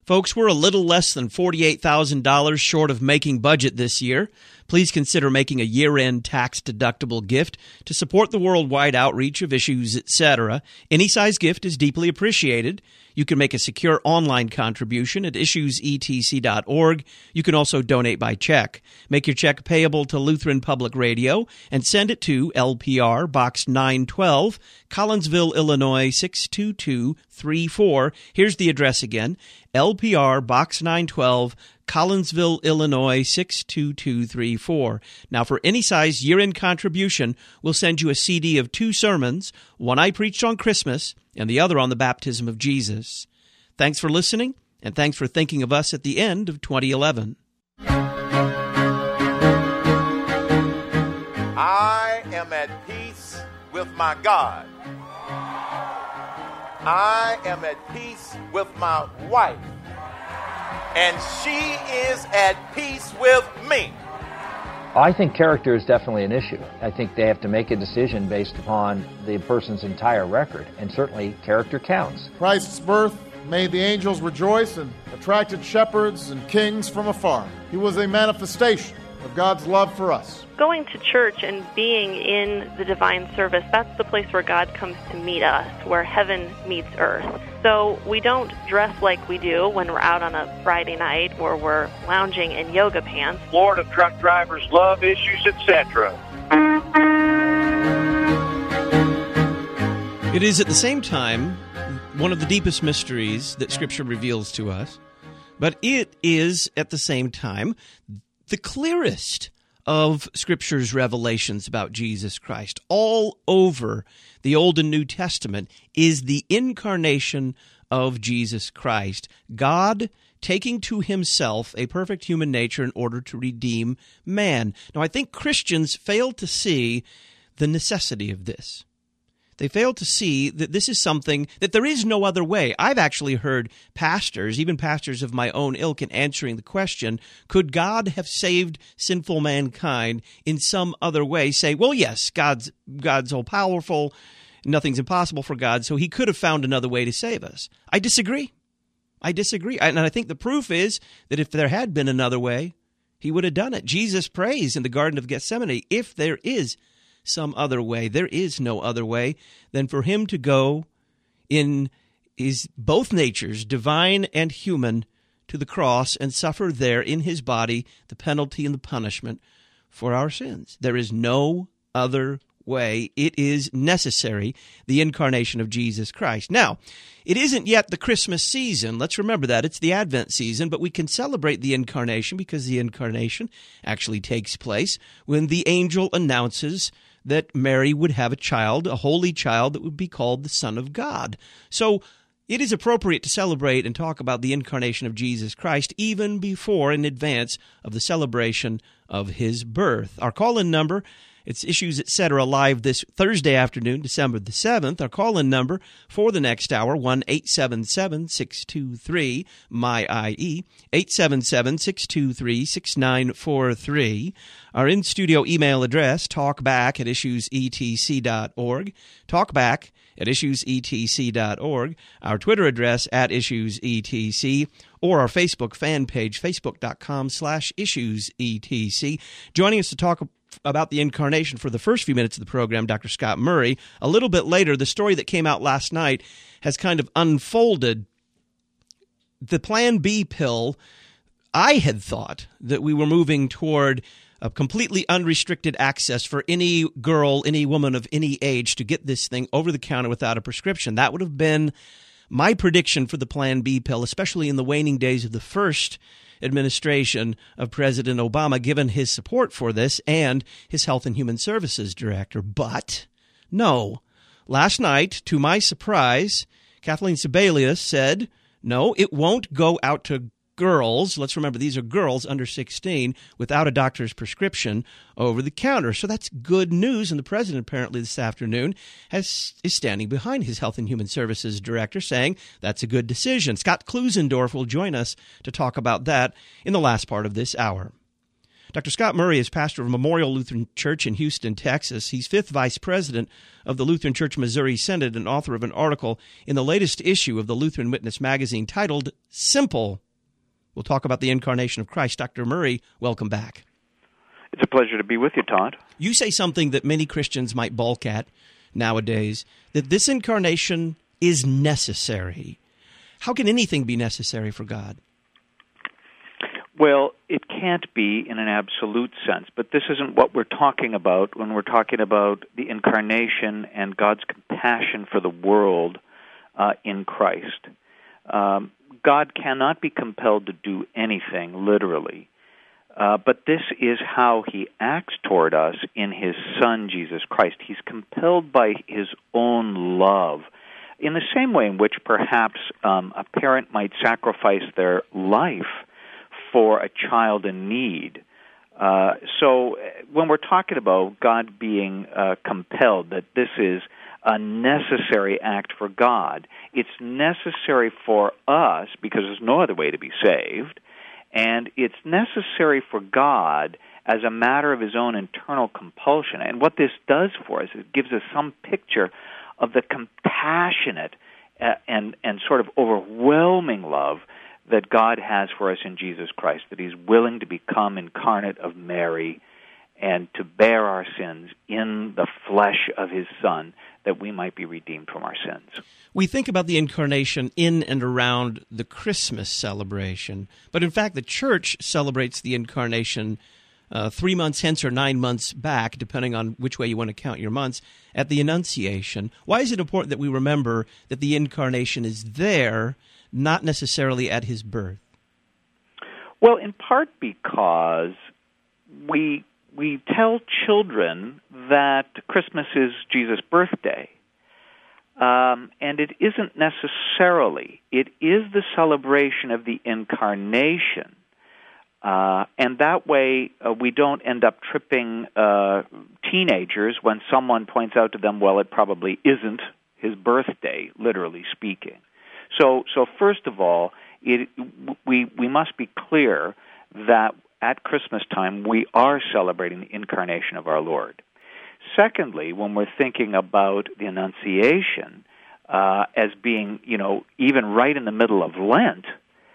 Folks, we're a little less than $48,000 short of making budget this year. Please consider making a year-end tax-deductible gift to support the worldwide outreach of Issues, etc. Any size gift is deeply appreciated. You can make a secure online contribution at issuesetc.org. You can also donate by check. Make your check payable to Lutheran Public Radio and send it to LPR Box 912, Collinsville, Illinois 62234. Here's the address again, LPR Box 912, Collinsville, Illinois 62234. Now, for any size year-end contribution, we'll send you a CD of 2 sermons, one I preached on Christmas and the other on the baptism of Jesus. Thanks for listening, and thanks for thinking of us at the end of 2011. I am at peace with my God. I am at peace with my wife. And she is at peace with me. I think character is definitely an issue. I think they have to make a decision based upon the person's entire record, and certainly character counts. Christ's birth made the angels rejoice and attracted shepherds and kings from afar. He was a manifestation of God's love for us. Going to church and being in the divine service, that's the place where God comes to meet us, where heaven meets earth. So we don't dress like we do when we're out on a Friday night or we're lounging in yoga pants. Lord of truck drivers, love issues, etc. It is at the same time one of the deepest mysteries that Scripture reveals to us, but it is at the same time the clearest of Scripture's revelations about Jesus Christ. All over the Old and New Testament is the incarnation of Jesus Christ, God taking to himself a perfect human nature in order to redeem man. Now, I think Christians fail to see the necessity of this. They fail to see that this is something, that there is no other way. I've actually heard pastors, even pastors of my own ilk, in answering the question, could God have saved sinful mankind in some other way, say, well, yes, God's all-powerful, nothing's impossible for God, so he could have found another way to save us. I disagree. And I think the proof is that if there had been another way, he would have done it. Jesus prays in the Garden of Gethsemane, if there is some other way, there is no other way than for him to go in his both natures, divine and human, to the cross and suffer there in his body the penalty and the punishment for our sins. There is no other way. It is necessary, the incarnation of Jesus Christ. Now, it isn't yet the Christmas season. Let's remember that. It's the Advent season, but we can celebrate the incarnation because the incarnation actually takes place when the angel announces that Mary would have a child, a holy child that would be called the Son of God. So it is appropriate to celebrate and talk about the incarnation of Jesus Christ even before, in advance of the celebration of his birth. Our call-in number, it's Issues, Etc. live this Thursday afternoon, December the 7th. Our call-in number for the next hour, 1-877-623-MY-IE, 877-623-6943. Our in-studio email address, talkback@issuesetc.org, talkback@issuesetc.org. Our Twitter address, @issuesetc, or our Facebook fan page, facebook.com/issuesetc. Joining us to talk about the incarnation for the first few minutes of the program, Dr. Scott Murray. A little bit later, the story that came out last night has kind of unfolded. The Plan B pill, I had thought that we were moving toward a completely unrestricted access for any girl, any woman of any age to get this thing over the counter without a prescription. That would have been my prediction for the Plan B pill, especially in the waning days of the first administration of President Obama, given his support for this and his Health and Human Services Director. But no, last night, to my surprise, Kathleen Sebelius said, no, it won't go out to girls. Let's remember, these are girls under 16 without a doctor's prescription over the counter. So that's good news. And the president apparently this afternoon is standing behind his Health and Human Services Director, saying that's a good decision. Scott Klusendorf will join us to talk about that in the last part of this hour. Dr. Scott Murray is pastor of Memorial Lutheran Church in Houston, Texas. He's fifth vice president of the Lutheran Church Missouri Synod and author of an article in the latest issue of the Lutheran Witness magazine titled Simple. We'll talk about the incarnation of Christ. Dr. Murray, welcome back. It's a pleasure to be with you, Todd. You say something that many Christians might balk at nowadays, that this incarnation is necessary. How can anything be necessary for God? Well, it can't be in an absolute sense, but this isn't what we're talking about when we're talking about the incarnation and God's compassion for the world in Christ. God cannot be compelled to do anything, literally, but this is how he acts toward us in his Son, Jesus Christ. He's compelled by his own love, in the same way in which perhaps a parent might sacrifice their life for a child in need. So when we're talking about God being compelled, that this is a necessary act for God, it's necessary for us because there's no other way to be saved, and it's necessary for God as a matter of his own internal compulsion. And what this does for us, it gives us some picture of the compassionate and sort of overwhelming love that God has for us in Jesus Christ, that he's willing to become incarnate of Mary and to bear our sins in the flesh of his Son, that we might be redeemed from our sins. We think about the incarnation in and around the Christmas celebration, but in fact the church celebrates the incarnation 3 months hence or 9 months back, depending on which way you want to count your months, at the Annunciation. Why is it important that we remember that the incarnation is there, not necessarily at his birth? Well, in part because we tell children that Christmas is Jesus' birthday, and it isn't necessarily. It is the celebration of the incarnation. And that way, we don't end up tripping teenagers when someone points out to them, well, it probably isn't his birthday, literally speaking. So first of all, we must be clear that at Christmas time we are celebrating the incarnation of our Lord. Secondly, when we're thinking about the Annunciation as being, even right in the middle of Lent,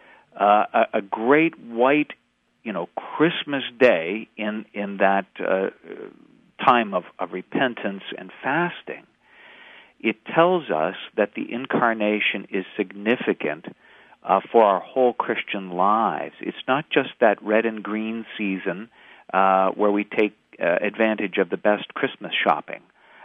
a great white Christmas day in that time of repentance and fasting, it tells us that the incarnation is significant for our whole Christian lives. It's not just that red and green season where we take advantage of the best Christmas shopping.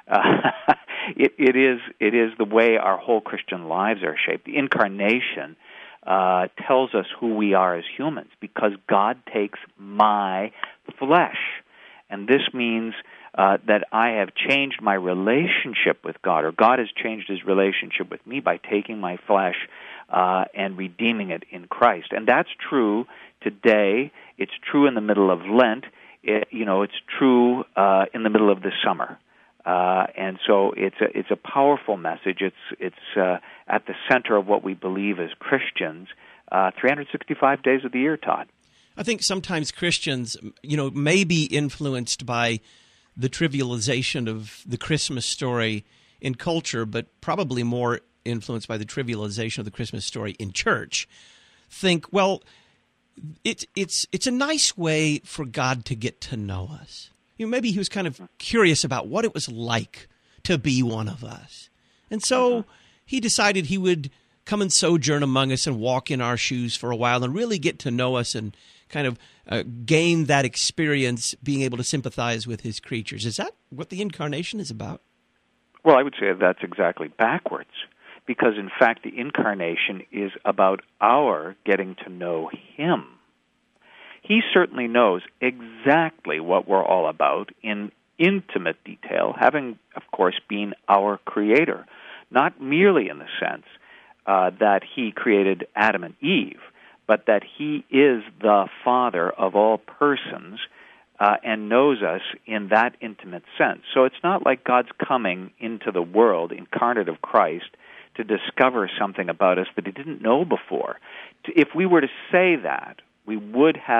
It is the way our whole Christian lives are shaped. The incarnation tells us who we are as humans, because God takes my flesh. And this means that I have changed my relationship with God, or God has changed his relationship with me by taking my flesh and redeeming it in Christ. And that's true today. It's true in the middle of Lent. It's true in the middle of the summer. And so it's a powerful message. It's at the center of what we believe as Christians 365 days of the year, Todd. I think sometimes Christians, may be influenced by the trivialization of the Christmas story in culture, but probably more influenced by the trivialization of the Christmas story in church. Think, well, it's a nice way for God to get to know us. Maybe he was kind of curious about what it was like to be one of us. And so he decided he would come and sojourn among us and walk in our shoes for a while and really get to know us and kind of gain that experience, being able to sympathize with his creatures. Is that what the incarnation is about? Well, I would say that's exactly backwards, because in fact the incarnation is about our getting to know him. He certainly knows exactly what we're all about in intimate detail, having, of course, been our creator, not merely in the sense that he created Adam and Eve, but that he is the Father of all persons and knows us in that intimate sense. So it's not like God's coming into the world, incarnate of Christ, to discover something about us that he didn't know before. If we were to say that, we would have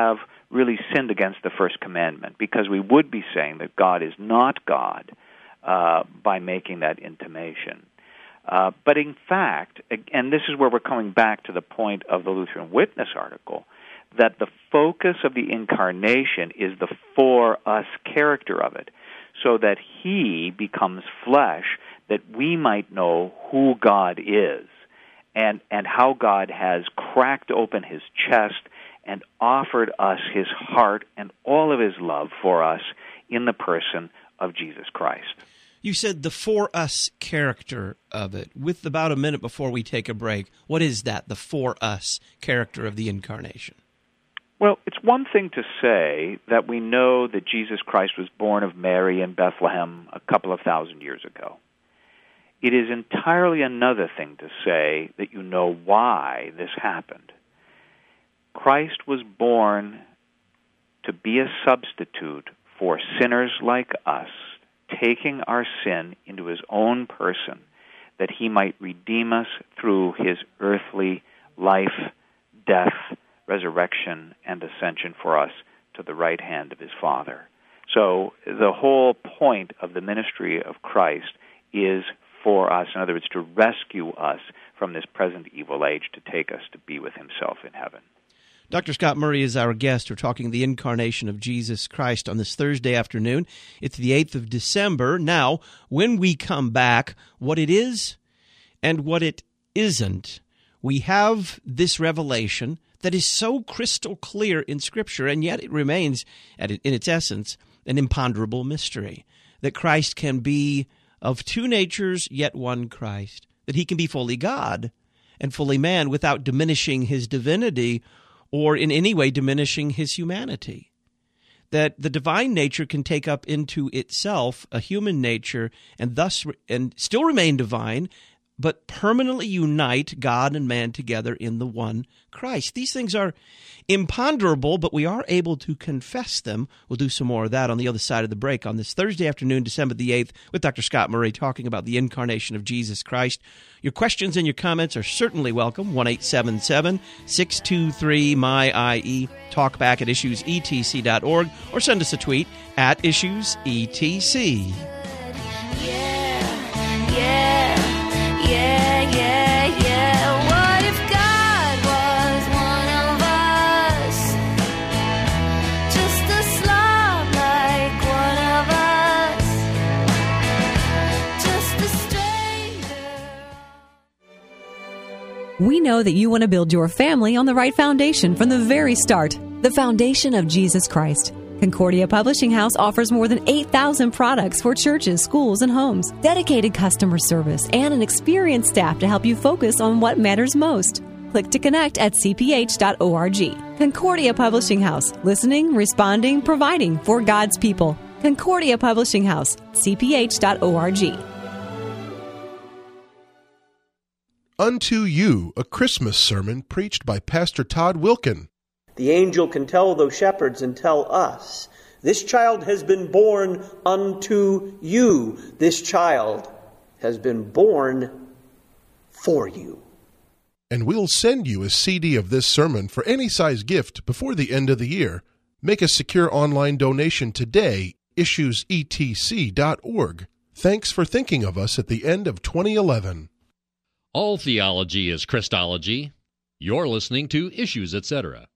really sinned against the first commandment, because we would be saying that God is not God by making that intimation. But in fact, and this is where we're coming back to the point of the Lutheran Witness article, that the focus of the incarnation is the for us character of it, so that he becomes flesh, that we might know who God is and how God has cracked open his chest and offered us his heart and all of his love for us in the person of Jesus Christ. You said the for us character of it. With about a minute before we take a break, what is that, the for us character of the incarnation? Well, it's one thing to say that we know that Jesus Christ was born of Mary in Bethlehem a couple of thousand years ago. It is entirely another thing to say that you know why this happened. Christ was born to be a substitute for sinners like us, taking our sin into his own person, that he might redeem us through his earthly life, death, resurrection, and ascension for us to the right hand of his Father. So the whole point of the ministry of Christ is for us, in other words, to rescue us from this present evil age, to take us to be with himself in heaven. Dr. Scott Murray is our guest. We're talking the incarnation of Jesus Christ on this Thursday afternoon. It's the 8th of December. Now, when we come back, what it is and what it isn't, we have this revelation that is so crystal clear in Scripture, and yet it remains, in its essence, an imponderable mystery, that Christ can be of two natures, yet one Christ, that he can be fully God and fully man without diminishing his divinity or in any way diminishing his humanity, that the divine nature can take up into itself a human nature and still remain divine, but permanently unite God and man together in the one Christ. These things are imponderable, but we are able to confess them. We'll do some more of that on the other side of the break on this Thursday afternoon, December the 8th, with Dr. Scott Murray talking about the incarnation of Jesus Christ. Your questions and your comments are certainly welcome. 1-877-623-MY-IE. Talk back at issuesetc.org or send us a tweet at issuesetc. What if God was one of us? Just a slob like one of us. Just a stranger. We know that you want to build your family on the right foundation from the very start, the foundation of Jesus Christ. Concordia Publishing House offers more than 8,000 products for churches, schools, and homes, dedicated customer service, and an experienced staff to help you focus on what matters most. Click to connect at cph.org. Concordia Publishing House, listening, responding, providing for God's people. Concordia Publishing House, cph.org. Unto You, a Christmas sermon preached by Pastor Todd Wilkin. The angel can tell those shepherds and tell us, this child has been born unto you. This child has been born for you. And we'll send you a CD of this sermon for any size gift before the end of the year. Make a secure online donation today, issuesetc.org. Thanks for thinking of us at the end of 2011. All theology is Christology. You're listening to Issues, Etc.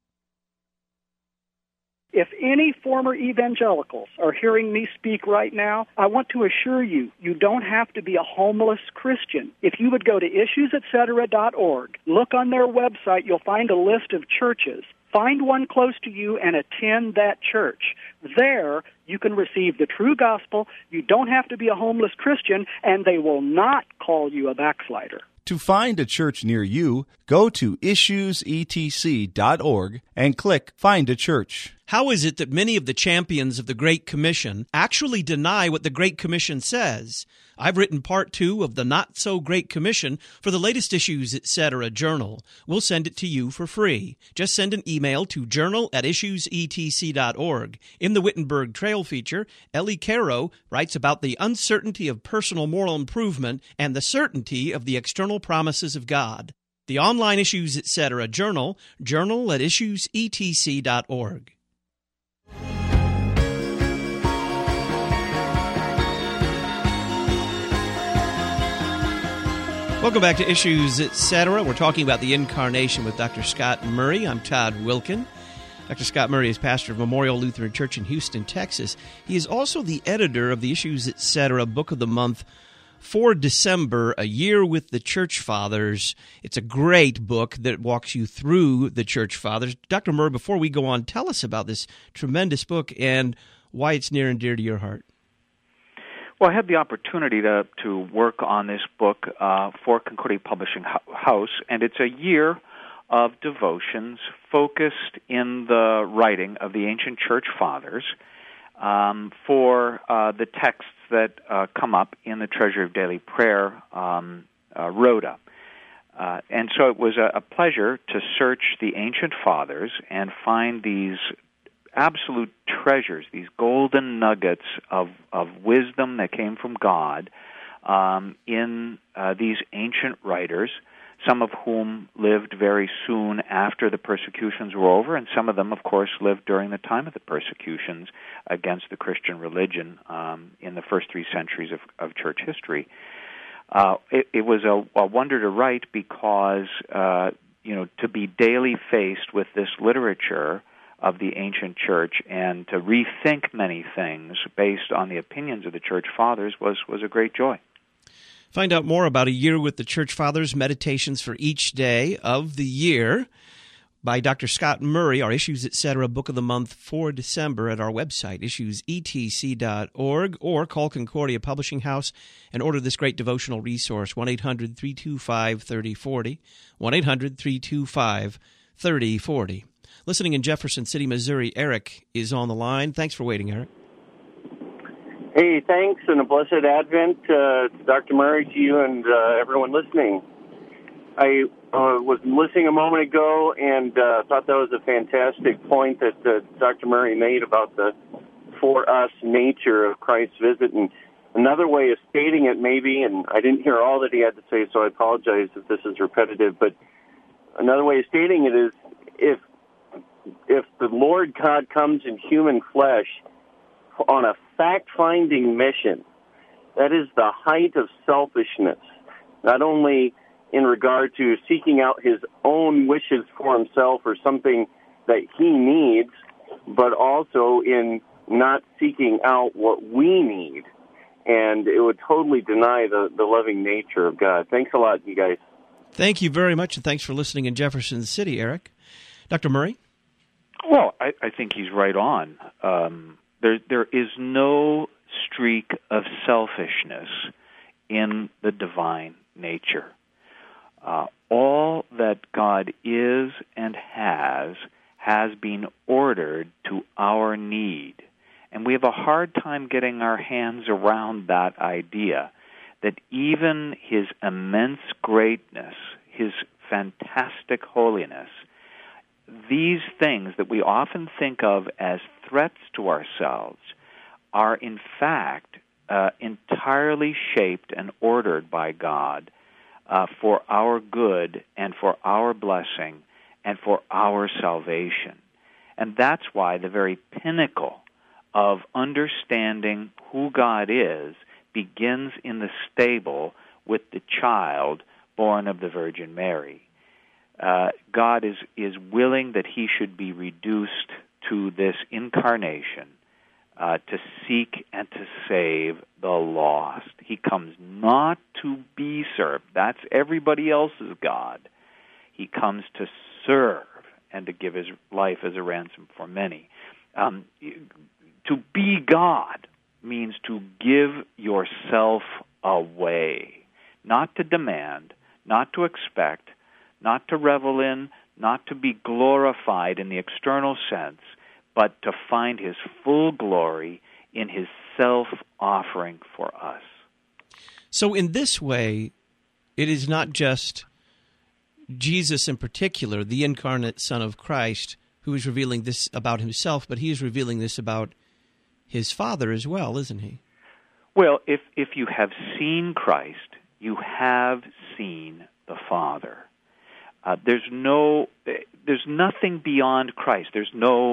If any former evangelicals are hearing me speak right now, I want to assure you, you don't have to be a homeless Christian. If you would go to issuesetc.org, look on their website, you'll find a list of churches. Find one close to you and attend that church. There, you can receive the true gospel. You don't have to be a homeless Christian, and they will not call you a backslider. To find a church near you, go to issuesetc.org and click Find a Church. How is it that many of the champions of the Great Commission actually deny what the Great Commission says? I've written part 2 of the Not So Great Commission for the latest Issues, Etc. journal. We'll send it to you for free. Just send an email to journal@issuesetc.org. In the Wittenberg Trail feature, Ellie Caro writes about the uncertainty of personal moral improvement and the certainty of the external promises of God. The online Issues, Etc. journal, journal@issuesetc.org. Welcome back to Issues, Etc. We're talking about the Incarnation with Dr. Scott Murray. I'm Todd Wilkin. Dr. Scott Murray is pastor of Memorial Lutheran Church in Houston, Texas. He is also the editor of the Issues, Etc. Book of the Month for December, A Year with the Church Fathers. It's a great book that walks you through the Church Fathers. Dr. Murray, before we go on, tell us about this tremendous book and why it's near and dear to your heart. Well, I had the opportunity to work on this book for Concordia Publishing House, and it's a year of devotions focused in the writing of the ancient church fathers for the texts that come up in the Treasury of Daily Prayer Rhoda. And so it was a pleasure to search the ancient fathers and find these absolute treasures, these golden nuggets of wisdom that came from God in these ancient writers, some of whom lived very soon after the persecutions were over, and some of them, of course, lived during the time of the persecutions against the Christian religion in the first 3 centuries of church history. It was a wonder to write because, to be daily faced with this literature of the ancient church and to rethink many things based on the opinions of the church fathers was a great joy. Find out more about A Year with the Church Fathers, Meditations for Each Day of the Year by Dr. Scott Murray, our Issues, Etc. Book of the Month for December at our website, issuesetc.org, or call Concordia Publishing House and order this great devotional resource, 1-800-325-3040, 1-800-325-3040. Listening in Jefferson City, Missouri, Eric is on the line. Thanks for waiting, Eric. Hey, thanks, and a blessed Advent to Dr. Murray, to you, and everyone listening. I was listening a moment ago and thought that was a fantastic point that Dr. Murray made about the for us nature of Christ's visit. And another way of stating it maybe, and I didn't hear all that he had to say, so I apologize if this is repetitive, but another way of stating it is if the Lord God comes in human flesh on a fact-finding mission, that is the height of selfishness, not only in regard to seeking out his own wishes for himself or something that he needs, but also in not seeking out what we need. And it would totally deny the loving nature of God. Thanks a lot, you guys. Thank you very much, and thanks for listening in Jefferson City, Eric. Dr. Murray? Well, I think he's right on. There is no streak of selfishness in the divine nature. All that God is and has been ordered to our need. And we have a hard time getting our hands around that idea that even his immense greatness, his fantastic holiness, these things that we often think of as threats to ourselves are in fact entirely shaped and ordered by God for our good and for our blessing and for our salvation. And that's why the very pinnacle of understanding who God is begins in the stable with the child born of the Virgin Mary. God is willing that he should be reduced to this incarnation to seek and to save the lost. He comes not to be served. That's everybody else's God. He comes to serve and to give his life as a ransom for many. To be God means to give yourself away, not to demand, not to expect, not to revel in, not to be glorified in the external sense, but to find his full glory in his self-offering for us. So in this way, it is not just Jesus in particular, the incarnate Son of Christ, who is revealing this about himself, but he is revealing this about his Father as well, isn't he? Well, if you have seen Christ, you have seen the Father. There's nothing beyond Christ. There's no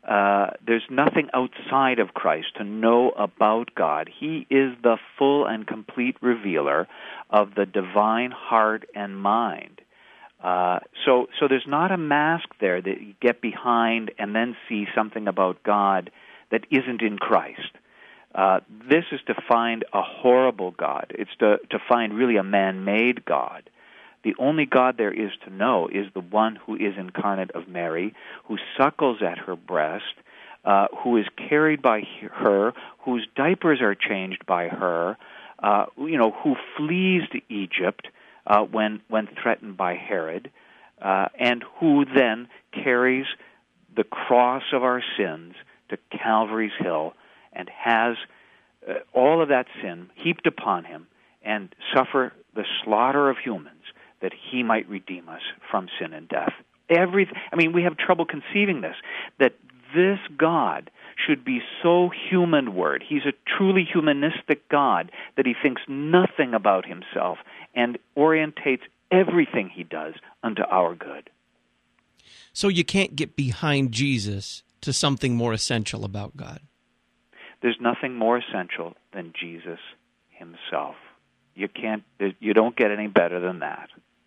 There's nothing outside of Christ to know about God. He is the full and complete revealer of the divine heart and mind. So there's not a mask there that you get behind and then see something about God that isn't in Christ. This is to find a horrible God. It's to find really a man-made God. The only God there is to know is the one who is incarnate of Mary, who suckles at her breast, who is carried by her, whose diapers are changed by her, who flees to Egypt when threatened by Herod, and who then carries the cross of our sins to Calvary's Hill and has all of that sin heaped upon him and suffer the slaughter of humans that he might redeem us from sin and death. We have trouble conceiving this, that this God should be so humanward. He's a truly humanistic God that he thinks nothing about himself and orientates everything he does unto our good. So you can't get behind Jesus to something more essential about God. There's nothing more essential than Jesus himself. You don't get any better than that.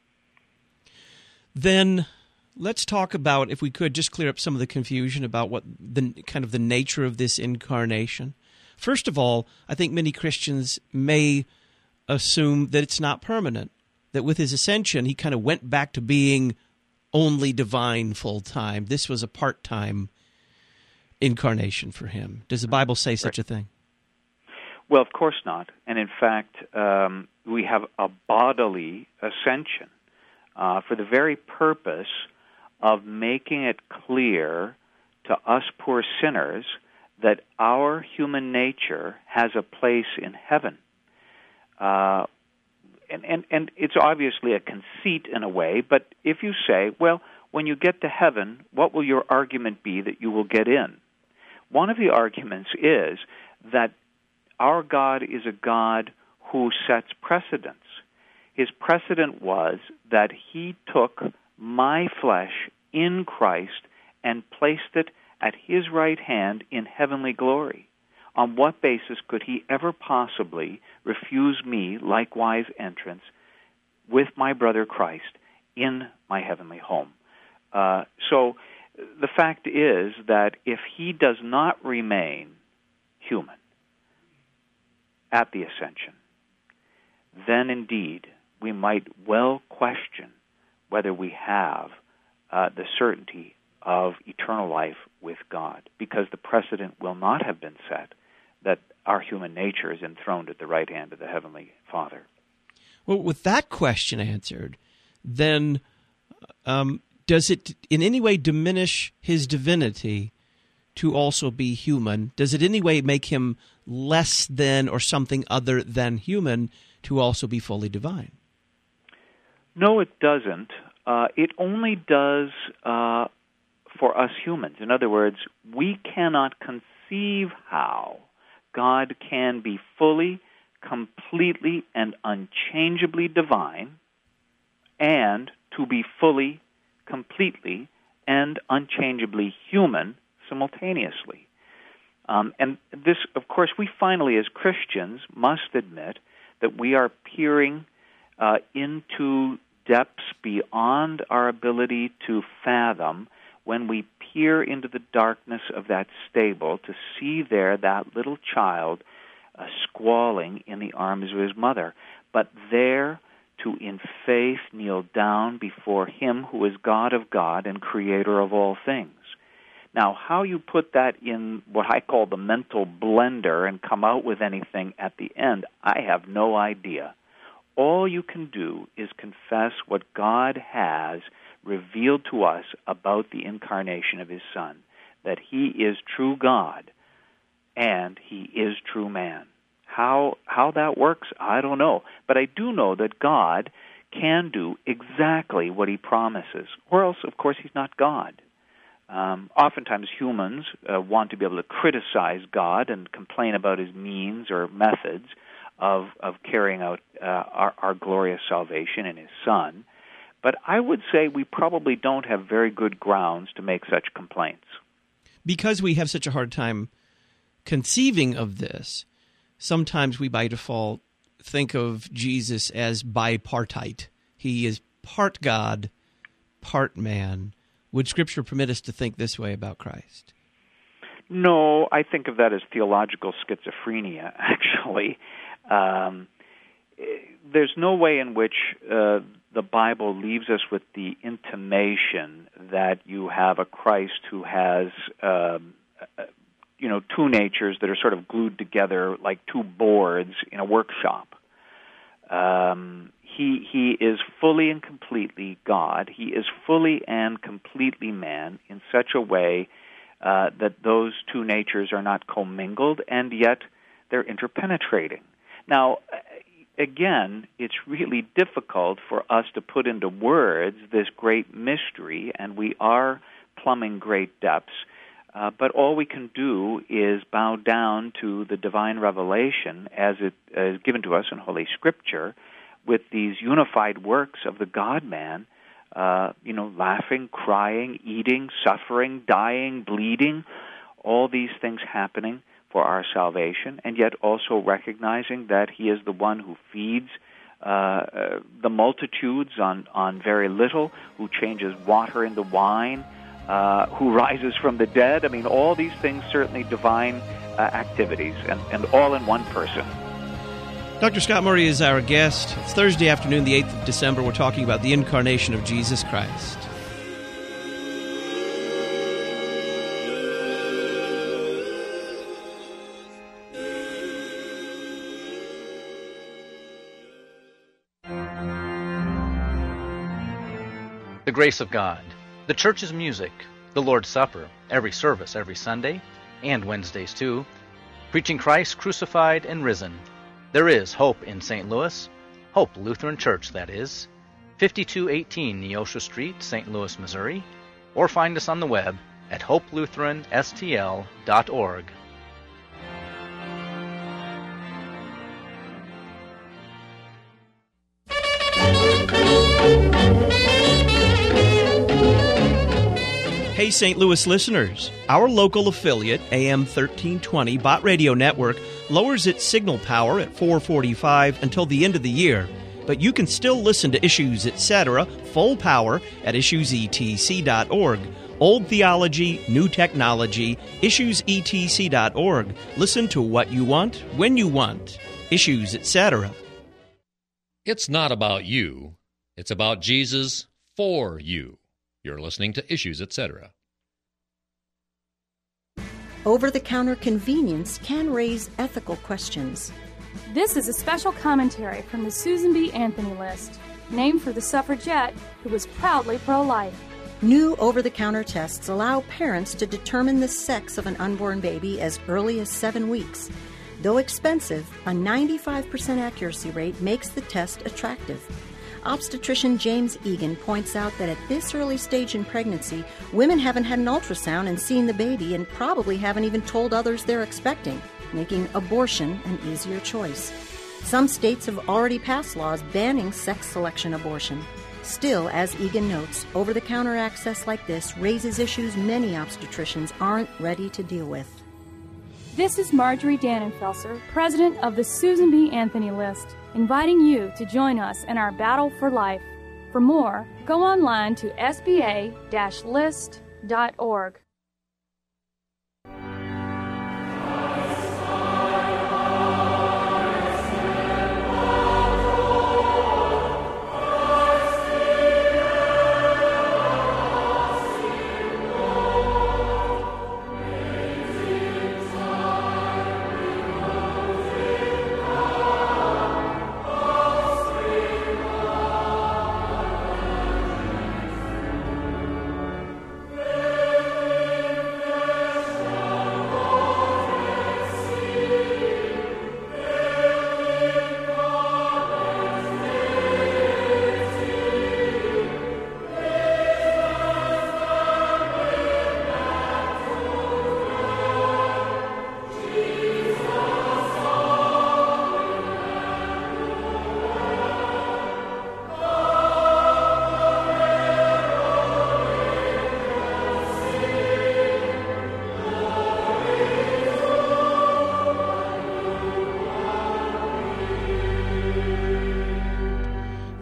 Then let's talk about, if we could, just clear up some of the confusion about what the nature of this incarnation. First of all, I think many Christians may assume that it's not permanent, that with his ascension, he kind of went back to being only divine full-time. This was a part-time incarnation for him. Does the Bible say such a thing? Well, of course not. And in fact, we have a bodily ascension for the very purpose of making it clear to us poor sinners that our human nature has a place in heaven. And it's obviously a conceit in a way, but if you say, well, when you get to heaven, what will your argument be that you will get in? One of the arguments is that our God is a God who sets precedents. His precedent was that he took my flesh in Christ and placed it at his right hand in heavenly glory. On what basis could he ever possibly refuse me likewise entrance with my brother Christ in my heavenly home? So the fact is that if he does not remain human at the ascension, then indeed we might well question whether we have the certainty of eternal life with God, because the precedent will not have been set that our human nature is enthroned at the right hand of the Heavenly Father. Well, with that question answered, then does it in any way diminish his divinity to also be human? Does it in any way make him less than or something other than human to also be fully divine? No, it doesn't. It only does for us humans. In other words, we cannot conceive how God can be fully, completely, and unchangeably divine and to be fully, completely, and unchangeably human simultaneously. And this, of course, we finally, as Christians, must admit that we are peering into depths beyond our ability to fathom when we peer into the darkness of that stable to see there that little child squalling in the arms of his mother, but there to in faith kneel down before him who is God of God and creator of all things. Now, how you put that in what I call the mental blender and come out with anything at the end, I have no idea. All you can do is confess what God has revealed to us about the incarnation of his Son, that he is true God and he is true man. How that works, I don't know. But I do know that God can do exactly what he promises, or else, of course, he's not God. Oftentimes humans want to be able to criticize God and complain about his means or methods of carrying out our glorious salvation in his Son. But I would say we probably don't have very good grounds to make such complaints. because we have such a hard time conceiving of this, sometimes we by default think of Jesus as bipartite. He is part God, part man. Would Scripture permit us to think this way about Christ? No, I think of that as theological schizophrenia, actually. There's no way in which the Bible leaves us with the intimation that you have a Christ who has, two natures that are sort of glued together like two boards in a workshop. He is fully and completely God. He is fully and completely man in such a way that those two natures are not commingled, and yet they're interpenetrating. Now, again, it's really difficult for us to put into words this great mystery, and we are plumbing great depths, but all we can do is bow down to the divine revelation as it is given to us in Holy Scripture with these unified works of the God-man, laughing, crying, eating, suffering, dying, bleeding, all these things happening for our salvation, and yet also recognizing that he is the one who feeds the multitudes on very little, who changes water into wine, who rises from the dead. I mean, all these things certainly divine activities, and all in one person. Dr. Scott Murray is our guest. It's Thursday afternoon, the 8th of December. We're talking about the incarnation of Jesus Christ. The grace of God, the church's music, the Lord's Supper, every service every Sunday, and Wednesdays too, preaching Christ crucified and risen. There is hope in St. Louis, Hope Lutheran Church, that is, 5218 Neosho Street, St. Louis, Missouri, or find us on the web at hopelutheranstl.org. Hey, St. Louis listeners, our local affiliate, AM 1320 Bot Radio Network, lowers its signal power at 4:45 until the end of the year, but you can still listen to Issues Etc. full power at issuesetc.org. Old theology, new technology, issuesetc.org. Listen to what you want, when you want. Issues Etc. It's not about you. It's about Jesus for you. You're listening to Issues Etc. Over-the-counter convenience can raise ethical questions. This is a special commentary from the Susan B. Anthony List, named for the suffragette who was proudly pro-life. New over-the-counter tests allow parents to determine the sex of an unborn baby as early as 7 weeks. Though expensive, a 95% accuracy rate makes the test attractive. Obstetrician James Egan points out that at this early stage in pregnancy, women haven't had an ultrasound and seen the baby and probably haven't even told others they're expecting, making abortion an easier choice. Some states have already passed laws banning sex selection abortion. Still, as Egan notes, over-the-counter access like this raises issues many obstetricians aren't ready to deal with. This is Marjorie Dannenfelser, president of the Susan B. Anthony List, inviting you to join us in our battle for life. For more, go online to sba-list.org.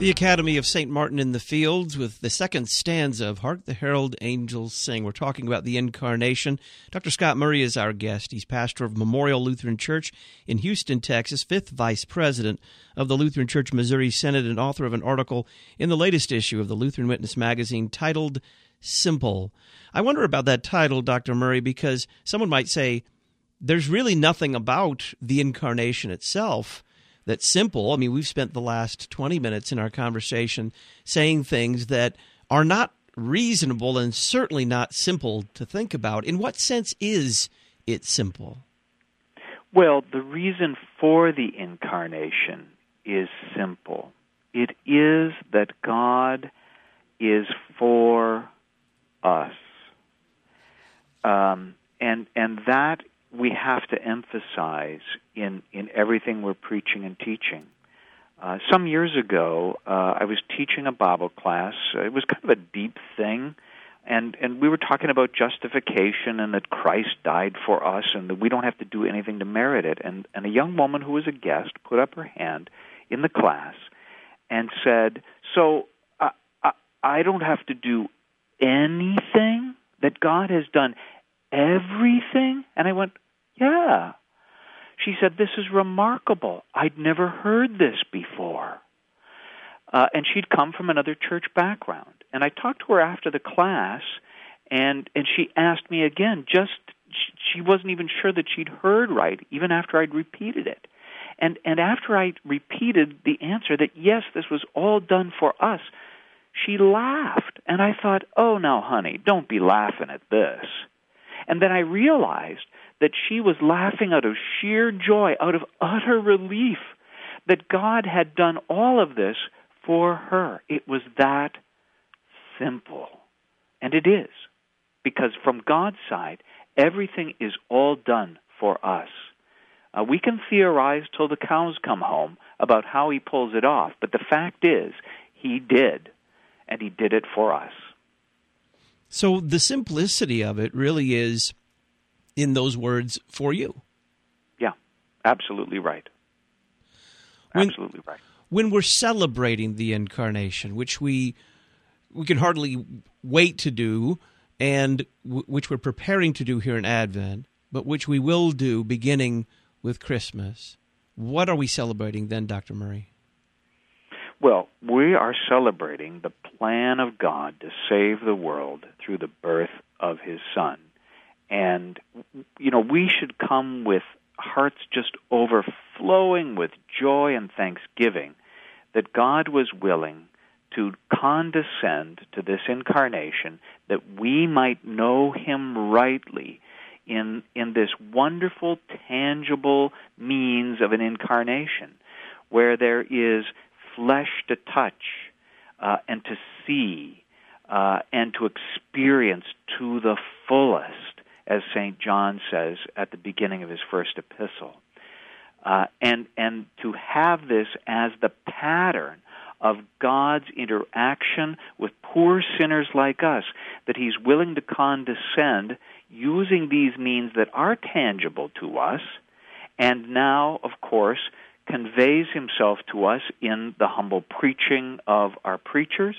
The Academy of St. Martin in the Fields with the second stanza of Hark the Herald Angels Sing. We're talking about the Incarnation. Dr. Scott Murray is our guest. He's pastor of Memorial Lutheran Church in Houston, Texas, fifth vice president of the Lutheran Church Missouri Synod, and author of an article in the latest issue of the Lutheran Witness magazine titled Simple. I wonder about that title, Dr. Murray, because someone might say there's really nothing about the Incarnation itself that's simple. I mean, we've spent the last 20 minutes in our conversation saying things that are not reasonable and certainly not simple to think about. In what sense is it simple? Well, the reason for the Incarnation is simple. It is that God is for us. And that we have to emphasize in everything we're preaching and teaching. Some years ago, I was teaching a Bible class. It was kind of a deep thing, and we were talking about justification and that Christ died for us and that we don't have to do anything to merit it. And a young woman who was a guest put up her hand in the class and said, so I don't have to do anything, that God has done everything? And I went, yeah. She said, this is remarkable. I'd never heard this before. And she'd come from another church background. And I talked to her after the class, and she asked me again, she wasn't even sure that she'd heard right, even after I'd repeated it. And after I repeated the answer that, yes, this was all done for us, she laughed. And I thought, oh, now, honey, don't be laughing at this. And then I realized that she was laughing out of sheer joy, out of utter relief that God had done all of this for her. It was that simple. And it is. Because from God's side, everything is all done for us. We can theorize till the cows come home about how he pulls it off, but the fact is, he did, and he did it for us. So the simplicity of it really is in those words, for you. Yeah, absolutely right. Absolutely right. When we're celebrating the Incarnation, which we can hardly wait to do, and which we're preparing to do here in Advent, but which we will do beginning with Christmas, what are we celebrating then, Dr. Murray? Well, we are celebrating the plan of God to save the world through the birth of his Son. And, we should come with hearts just overflowing with joy and thanksgiving that God was willing to condescend to this incarnation that we might know him rightly in this wonderful, tangible means of an incarnation where there is flesh to touch and to see and to experience to the fullest, as St. John says at the beginning of his first epistle. And to have this as the pattern of God's interaction with poor sinners like us, that he's willing to condescend using these means that are tangible to us, and now, of course, conveys himself to us in the humble preaching of our preachers,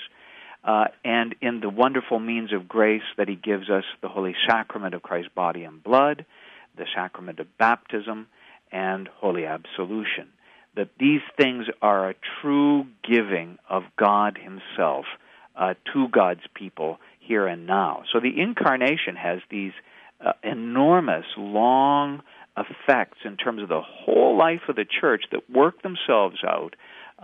and in the wonderful means of grace that he gives us, the Holy Sacrament of Christ's body and blood, the sacrament of baptism, and holy absolution. That these things are a true giving of God himself to God's people here and now. So the Incarnation has these enormous, long effects in terms of the whole life of the Church that work themselves out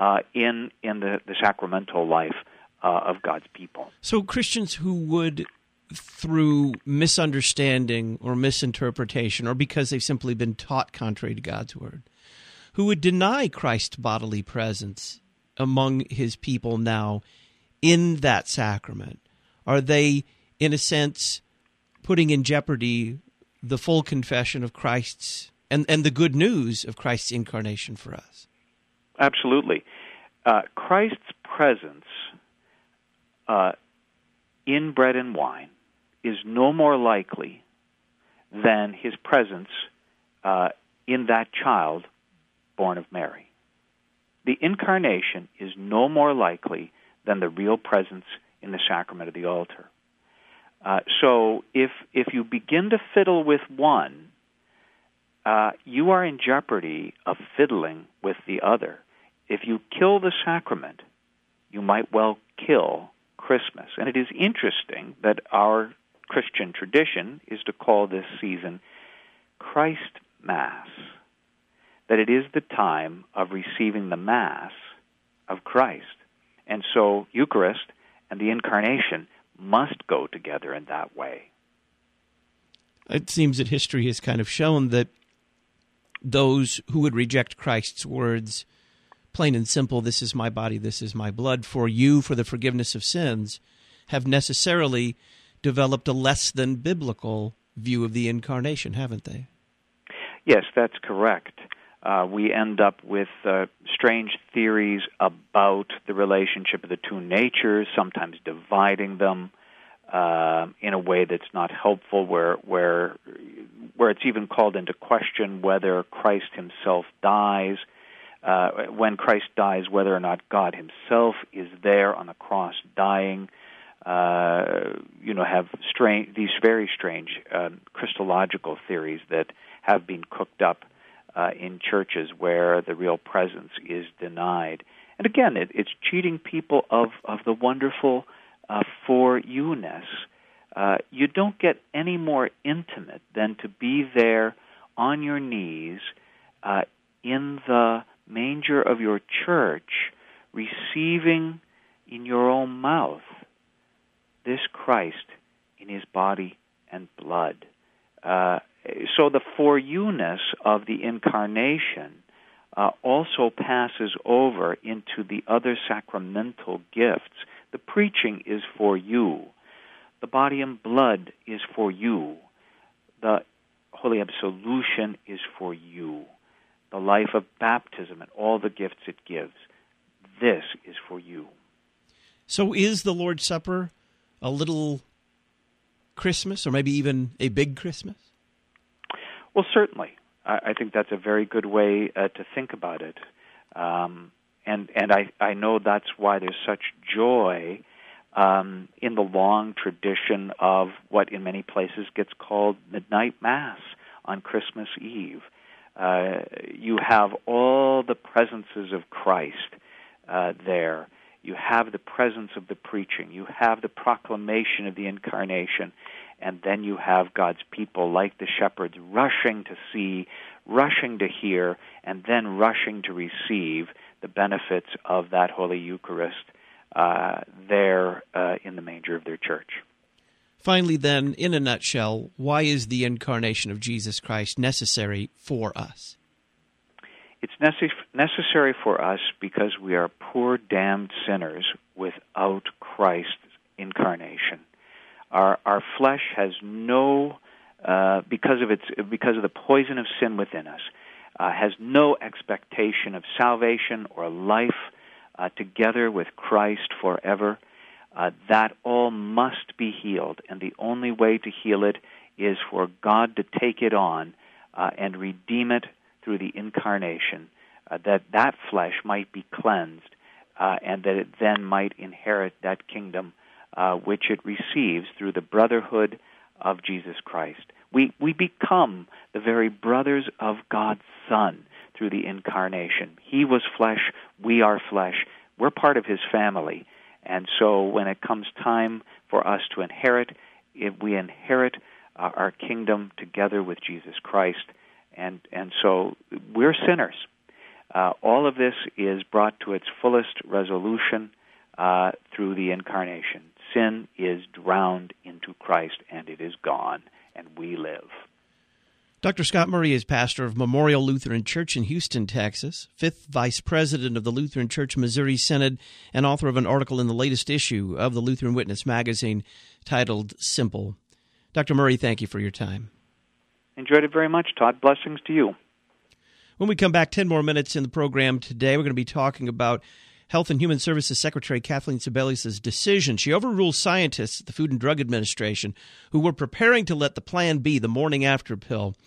in the sacramental life of God's people. So Christians who would, through misunderstanding or misinterpretation, or because they've simply been taught contrary to God's word, who would deny Christ's bodily presence among his people now in that sacrament, are they, in a sense, putting in jeopardy the full confession of Christ's and the good news of Christ's incarnation for us? Absolutely. Christ's presence in bread and wine is no more likely than his presence in that child born of Mary. the incarnation is no more likely than the real presence in the sacrament of the altar. So if you begin to fiddle with one, you are in jeopardy of fiddling with the other. If you kill the sacrament, you might well kill Christmas. And it is interesting that our Christian tradition is to call this season Christ Mass, that it is the time of receiving the Mass of Christ. And so Eucharist and the Incarnation must go together in that way. It seems that history has kind of shown that those who would reject Christ's words, plain and simple, this is my body, this is my blood, for you, for the forgiveness of sins, have necessarily developed a less than biblical view of the Incarnation, haven't they? Yes, that's correct. We end up with strange theories about the relationship of the two natures, sometimes dividing them in a way that's not helpful, where it's even called into question whether Christ himself dies. When Christ dies, whether or not God himself is there on the cross dying. Have these very strange Christological theories that have been cooked up in churches where the real presence is denied. And again, it's cheating people of the wonderful for you-ness. You don't get any more intimate than to be there on your knees in the manger of your church, receiving in your own mouth this Christ in his body and blood. So the for you-ness of the Incarnation also passes over into the other sacramental gifts. The preaching is for you. The body and blood is for you. The Holy Absolution is for you. The life of baptism and all the gifts it gives, this is for you. So is the Lord's Supper a little Christmas, or maybe even a big Christmas? Well, certainly. I think that's a very good way to think about it. And I know that's why there's such joy in the long tradition of what in many places gets called Midnight Mass on Christmas Eve. You have all the presences of Christ there. You have the presence of the preaching. You have the proclamation of the Incarnation. And then you have God's people, like the shepherds, rushing to see, rushing to hear, and then rushing to receive the benefits of that Holy Eucharist there in the manger of their church. Finally, then, in a nutshell, why is the Incarnation of Jesus Christ necessary for us? It's necessary for us because we are poor, damned sinners without Christ's incarnation. Our flesh has no, because of the poison of sin within us, has no expectation of salvation or life together with Christ forever. That all must be healed, and the only way to heal it is for God to take it on and redeem it through the Incarnation, that flesh might be cleansed, and that it then might inherit that kingdom which it receives through the brotherhood of Jesus Christ. We become the very brothers of God's Son through the Incarnation. He was flesh, we are flesh, we're part of his family. And so when it comes time for us to inherit, if we inherit our kingdom together with Jesus Christ, and so we're sinners. All of this is brought to its fullest resolution through the Incarnation. Sin is drowned into Christ, and it is gone, and we live. Dr. Scott Murray is pastor of Memorial Lutheran Church in Houston, Texas, 5th Vice President of the Lutheran Church Missouri Synod, and author of an article in the latest issue of the Lutheran Witness magazine titled Simple. Dr. Murray, thank you for your time. Enjoyed it very much, Todd. Blessings to you. When we come back 10 more minutes in the program today, we're going to be talking about Health and Human Services Secretary Kathleen Sebelius' decision. She overruled scientists at the Food and Drug Administration who were preparing to let the Plan B, the morning after pill,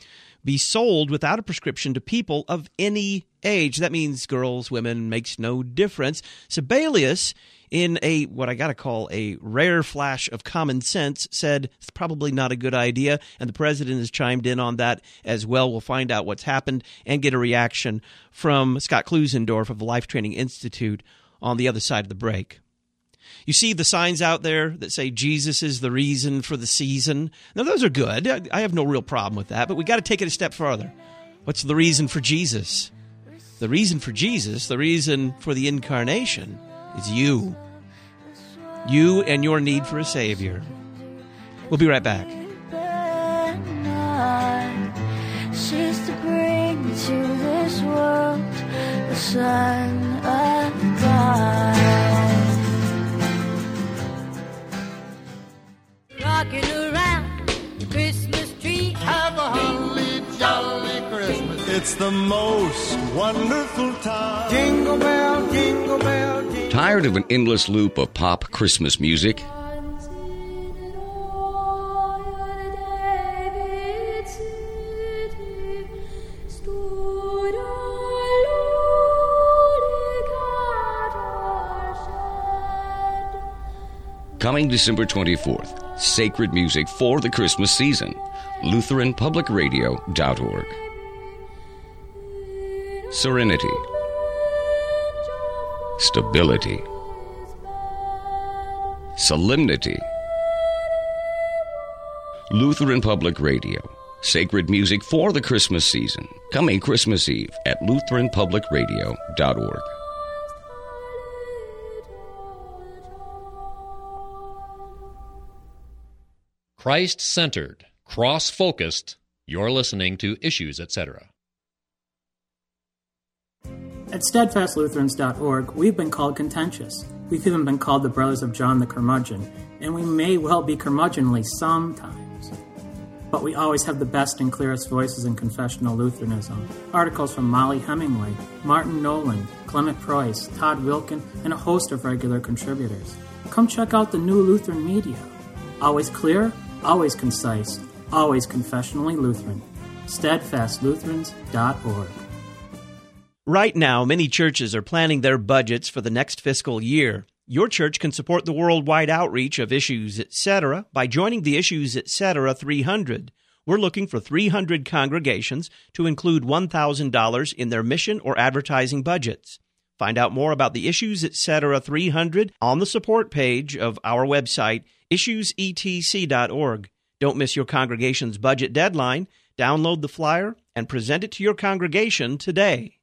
be sold without a prescription to people of any age. That means girls, women, makes no difference. Sebelius, in what I got to call a rare flash of common sense, said it's probably not a good idea, and the president has chimed in on that as well. We'll find out what's happened and get a reaction from Scott Klusendorf of the Life Training Institute on the other side of the break. You see the signs out there that say Jesus is the reason for the season. Now, those are good. I have no real problem with that, but we got to take it a step further. What's the reason for Jesus? The reason for Jesus, the reason for the incarnation, is you. You and your need for a Savior. We'll be right back. She's to bring to this world the Son of God. Rocking around the Christmas tree. Have a holly jolly Christmas. It's the most wonderful time. Jingle bell, jingle bell, jingle bell. Tired of an endless loop of pop Christmas music? Coming December 24th, sacred music for the Christmas season. LutheranPublicRadio.org. Serenity. Stability. Solemnity. Lutheran Public Radio. Sacred music for the Christmas season. Coming Christmas Eve at LutheranPublicRadio.org. Christ-centered, cross-focused, you're listening to Issues, Etc. At SteadfastLutherans.org, we've been called contentious. We've even been called the Brothers of John the Curmudgeon, and we may well be curmudgeonly sometimes. But we always have the best and clearest voices in confessional Lutheranism. Articles from Molly Hemingway, Martin Nolan, Clement Preuss, Todd Wilkin, and a host of regular contributors. Come check out the new Lutheran media. Always clear, always concise, always confessionally Lutheran. SteadfastLutherans.org. Right now, many churches are planning their budgets for the next fiscal year. Your church can support the worldwide outreach of Issues, Etc. by joining the Issues, Etc. 300. We're looking for 300 congregations to include $1,000 in their mission or advertising budgets. Find out more about the Issues, Etc. 300 on the support page of our website, issuesetc.org. Don't miss your congregation's budget deadline. Download the flyer and present it to your congregation today.